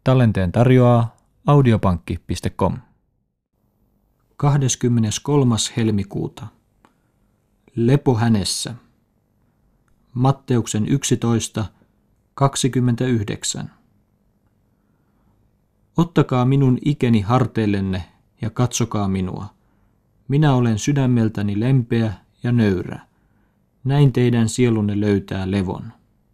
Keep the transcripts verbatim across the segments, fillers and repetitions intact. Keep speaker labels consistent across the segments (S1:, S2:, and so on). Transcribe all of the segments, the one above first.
S1: Tallenteen tarjoaa audiopankki piste com. kahdeskymmeneskolmas helmikuuta. Lepo hänessä. Matteuksen yksitoista kaksikymmentäyhdeksän. Ottakaa minun ikeni harteillenne ja katsokaa minua. Minä olen sydämeltäni lempeä ja nöyrä. Näin teidän sielunne löytää levon.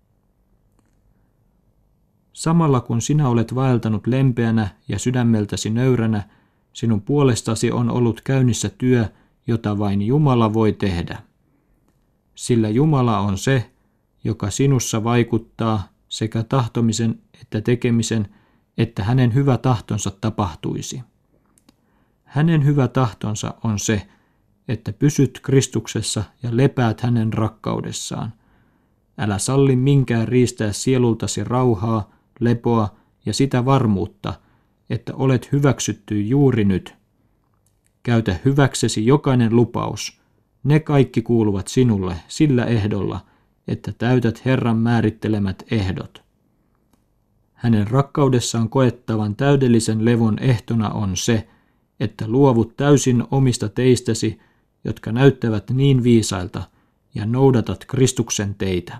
S1: Samalla kun sinä olet vaeltanut lempeänä ja sydämeltäsi nöyränä, sinun puolestasi on ollut käynnissä työ, jota vain Jumala voi tehdä. Sillä Jumala on se, joka sinussa vaikuttaa sekä tahtomisen että tekemisen, että hänen hyvä tahtonsa tapahtuisi. Hänen hyvä tahtonsa on se, että pysyt Kristuksessa ja lepäät hänen rakkaudessaan. Älä salli minkään riistää sielultasi rauhaa, lepoa ja sitä varmuutta, että olet hyväksytty juuri nyt. Käytä hyväksesi jokainen lupaus. Ne kaikki kuuluvat sinulle sillä ehdolla, että täytät Herran määrittelemät ehdot. Hänen rakkaudessaan koettavan täydellisen levon ehtona on se, että luovut täysin omista teistäsi, jotka näyttävät niin viisailta, ja noudatat Kristuksen teitä.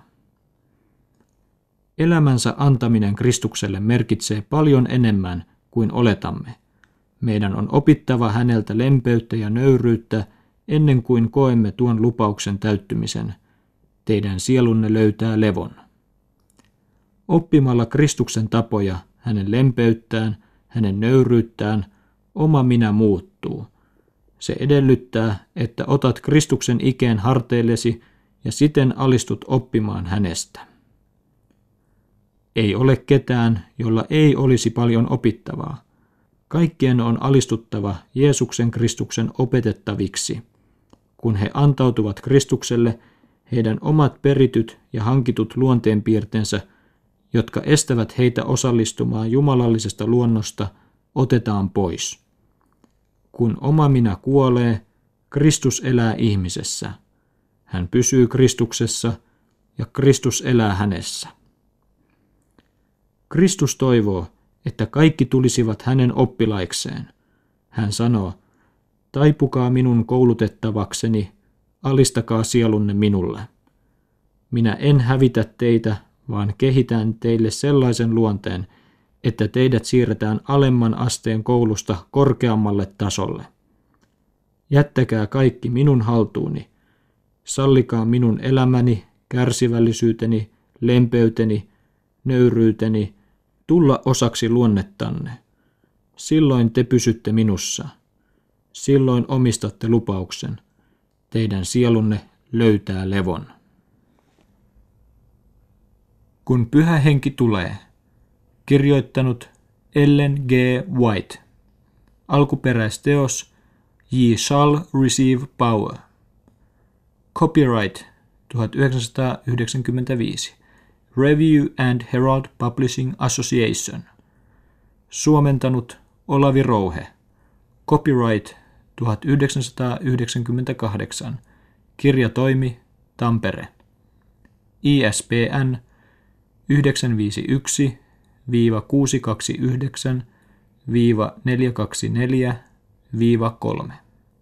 S1: Elämänsä antaminen Kristukselle merkitsee paljon enemmän kuin oletamme. Meidän on opittava häneltä lempeyttä ja nöyryyttä ennen kuin koemme tuon lupauksen täyttymisen. Teidän sielunne löytää levon. Oppimalla Kristuksen tapoja, hänen lempeyttään, hänen nöyryyttään, oma minä muuttuu. Se edellyttää, että otat Kristuksen ikeen harteillesi ja siten alistut oppimaan hänestä. Ei ole ketään, jolla ei olisi paljon opittavaa. Kaikkien on alistuttava Jeesuksen Kristuksen opetettaviksi. Kun he antautuvat Kristukselle, heidän omat perityt ja hankitut luonteenpiirteensä, jotka estävät heitä osallistumaan jumalallisesta luonnosta, otetaan pois. Kun oma minä kuolee, Kristus elää ihmisessä. Hän pysyy Kristuksessa ja Kristus elää hänessä. Kristus toivoo, että kaikki tulisivat hänen oppilaikseen. Hän sanoo, taipukaa minun koulutettavakseni, alistakaa sielunne minulle. Minä en hävitä teitä, vaan kehitän teille sellaisen luonteen, että teidät siirretään alemman asteen koulusta korkeammalle tasolle. Jättäkää kaikki minun haltuuni. Sallikaa minun elämäni, kärsivällisyyteni, lempeyteni, nöyryyteni, tulla osaksi luonnettanne. Silloin te pysytte minussa. Silloin omistatte lupauksen. Teidän sielunne löytää levon. Kun Pyhä Henki tulee. Kirjoittanut Ellen G. White. Alkuperäisteos Ye shall receive power. Copyright tuhatyhdeksänsataayhdeksänkymmentäviisi. Review and Herald Publishing Association. Suomentanut Olavi Rouhe. Copyright tuhatyhdeksänsataayhdeksänkymmentäkahdeksan. Kirjatoimi Tampere. I S B N yhdeksän viisi yksi kuusi kaksi yhdeksän neljä kaksi neljä kolme.